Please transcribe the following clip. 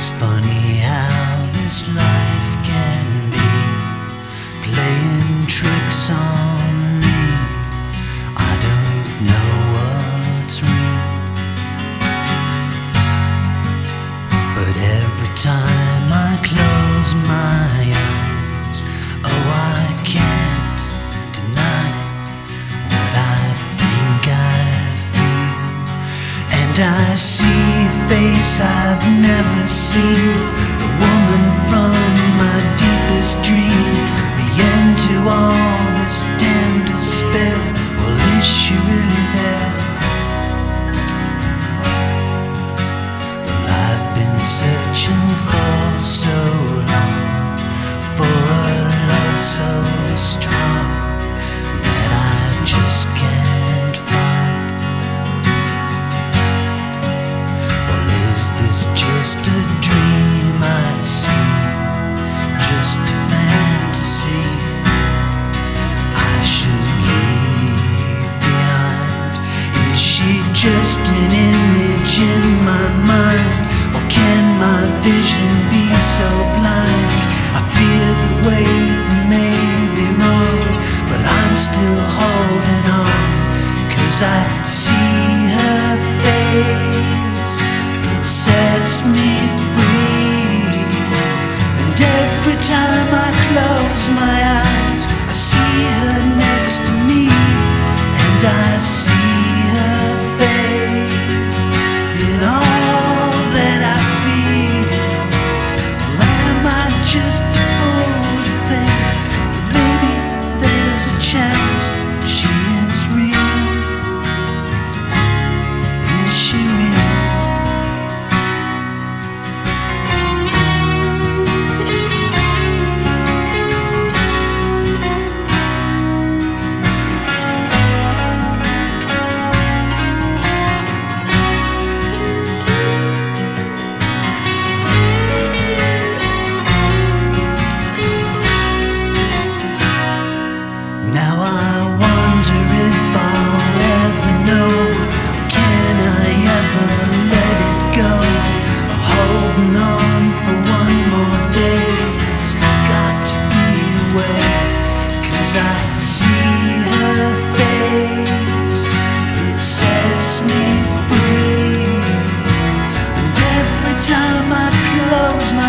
It's funny how this life can be playing tricks on me. I don't know what's real, but every time I close my eyes, oh, I can't deny what I think I feel. And I see a face I've never seen, the woman from my deepest dream, the end to all this damn despair. Well, is she really there? Well, I've been searching for so long, for a love so strong that I just can't find. Is this just a dream I see, just a fantasy I should leave behind? Is she just an image in my mind, or can my vision be so blind? I fear the wait may be wrong, but I'm still holding on, 'cause I see her face, it sets me free. And every time I close my eyes, I see her next to me, and I see her face in all that I feel. Well, am I just a fool to think that maybe there's a chance that she is real? Is she real? Now I wonder if I'll ever know, can I ever let it go? Holding on for one more day, there's got to be a way, 'cause I see her face, it sets me free. And every time I close my